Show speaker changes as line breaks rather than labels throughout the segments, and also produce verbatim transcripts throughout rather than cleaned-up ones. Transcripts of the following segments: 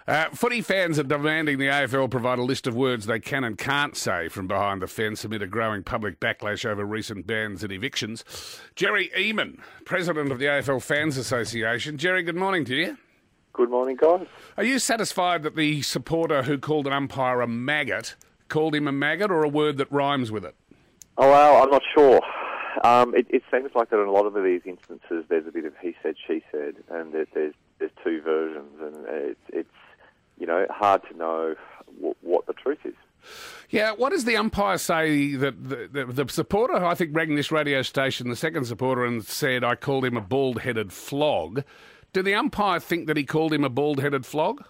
Uh, footy fans are demanding the A F L provide a list of words they can and can't say from behind the fence amid a growing public backlash over recent bans and evictions. Jerry Eamon, president of the A F L Fans Association. Jerry, good morning to you.
Good morning, guys.
Are you satisfied that the supporter who called an umpire a maggot called him a maggot, or a word that rhymes with it?
Oh, well, I'm not sure. Um, it, it seems like that in a lot of these instances there's a bit of he said, she said, and that there's there's two versions, and it's, it's you know, hard to know w- what the truth is.
Yeah, what does the umpire say that the, the, the supporter, I think, rang this radio station, the second supporter, and said, I called him a bald-headed flog. Did the umpire think that he called him a bald-headed flog?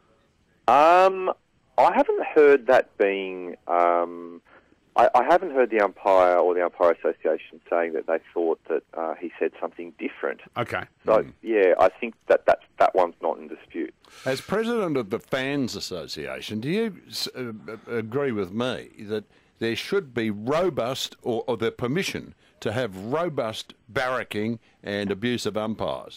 Um, I haven't heard that being... Um, I, I haven't heard the umpire or the umpire association saying that they thought that uh, he said something different.
Okay.
So,
mm.
yeah, I think that, that that one's not in dispute.
As president of the Fans Association, do you uh, agree with me that there should be robust, or, or the permission to have robust barracking and abuse of umpires?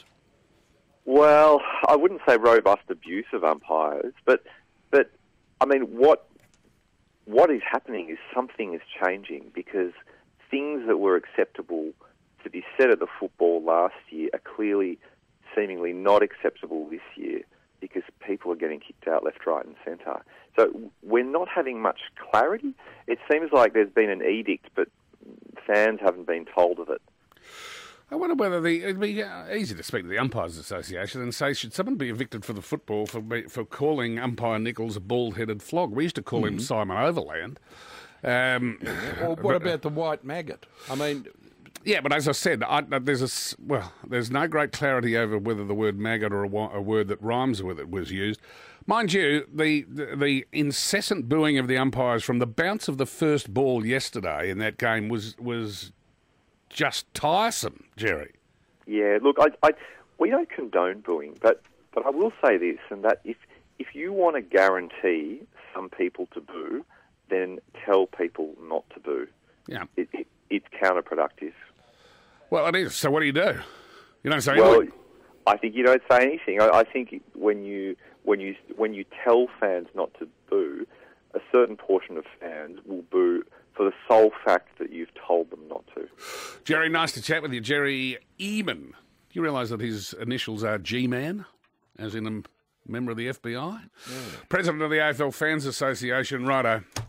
Well, I wouldn't say robust abuse of umpires, but but I mean, what what is happening is something is changing, because things that were acceptable to be said at the football last year are clearly, seemingly not acceptable this year, because people are getting kicked out left, right and centre. So we're not having much clarity. It seems like there's been an edict, but fans haven't been told of it.
I wonder whether the, it'd be uh, easy to speak to the Umpires Association and say, should someone be evicted for the football for for calling umpire Nichols a bald-headed flog? We used to call mm-hmm. him Simon Overland. Um,
well, what about the white maggot? I mean...
Yeah, but as I said, I, there's a, well, there's no great clarity over whether the word maggot or a, a word that rhymes with it was used. Mind you, the, the the incessant booing of the umpires from the bounce of the first ball yesterday in that game was was just tiresome, Jerry.
Yeah, look, I, I, we don't condone booing, but, but I will say this, and that if if you want to guarantee some people to boo, then tell people not to boo.
Yeah,
it, it, it's counterproductive.
Well, it is. So what do you do? You don't say
well,
anything?
I think you don't say anything. I, I think when you when you when you tell fans not to boo, a certain portion of fans will boo for the sole fact that you've told them not to.
Jerry, nice to chat with you. Jerry Eamon. Do you realise that his initials are G-Man, as in a member of the F B I? Yeah. President of the A F L Fans Association. Righto.